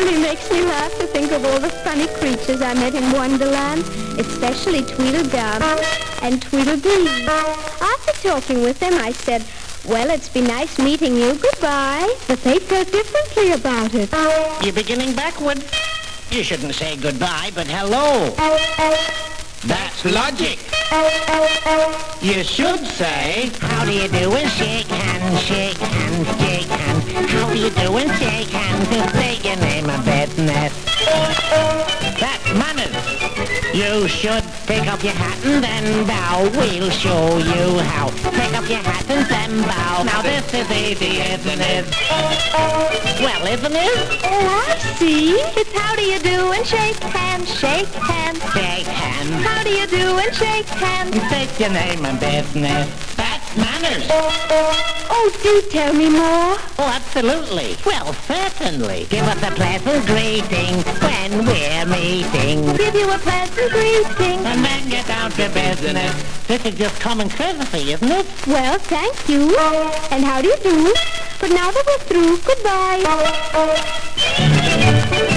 really makes me laugh to think of all the funny creatures I met in Wonderland, especially Tweedledum and Tweedledee. After talking with them, I said, well, it's been nice meeting you. Goodbye. But they felt differently about it. You're beginning backward. You shouldn't say goodbye, but hello. That's logic. You should say, how do you do and shake hands, shake hands, shake hands. How do you do and shake hands and say your name and business. That's manners. You should take off your hat and then bow. We'll show you how. Take off your hat and then bow. Now this is easy, isn't it? Well, isn't it? Oh, I see. It's how do you do and shake hands, shake hands. Shake hands. How do you do and shake hands? State your name and business. That's manners. Oh, do tell me more. Oh, absolutely. Well, certainly. Give us a pleasant greeting when we're meeting. Give you a pleasant greeting. And then get down to business. This is just common courtesy, isn't it? Well, thank you. And how do you do? But now that we're through, goodbye.